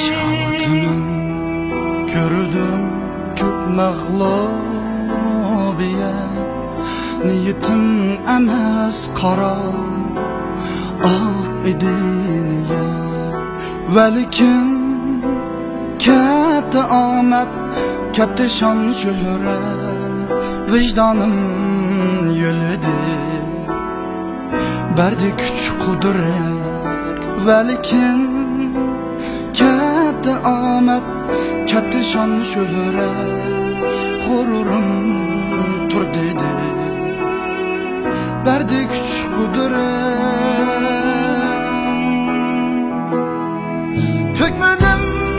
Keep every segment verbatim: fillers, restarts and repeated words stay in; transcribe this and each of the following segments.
Yaşadımın gördüm köp mağlubiyet. Niyetim emas qara ak idi niyet. Velikin katta omad, katta shon shuhrat vicdanım yo'lidir. Berdi kuch qudrat velikin katta omad, katta shon shuhrat g'ururim tur dedi. Berdi kuch qudrat tökmedim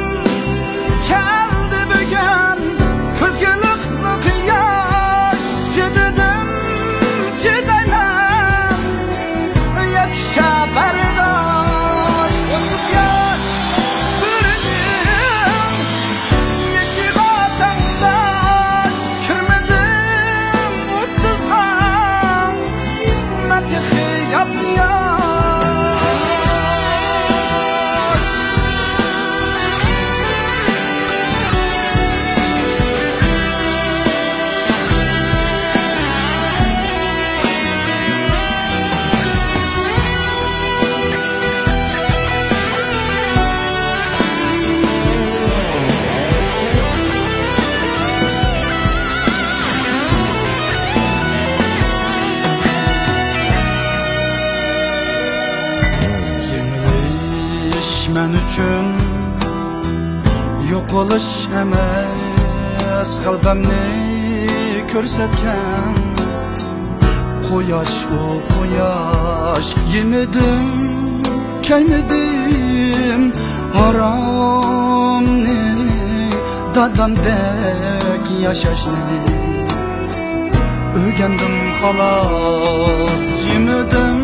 keldi bugun ko'zgulikni quyosh. Chidadim chidayman yaksa bardosh. O'ttiz yosh ko'rdim yeshiga tangdosh. Kirmadim o'ttizga matixi yop-yosh. Men uchun yo'qolish emas, qalbimni ko'rsatgan quyosh. O quyosh yemedim, kaymedim haromni, dadamdek yashashni o'rgandim xolos. Yemedim,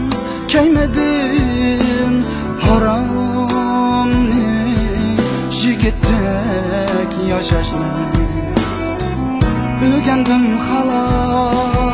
kaymedim haromni, yigitdek yashashni o'rgandim xolos.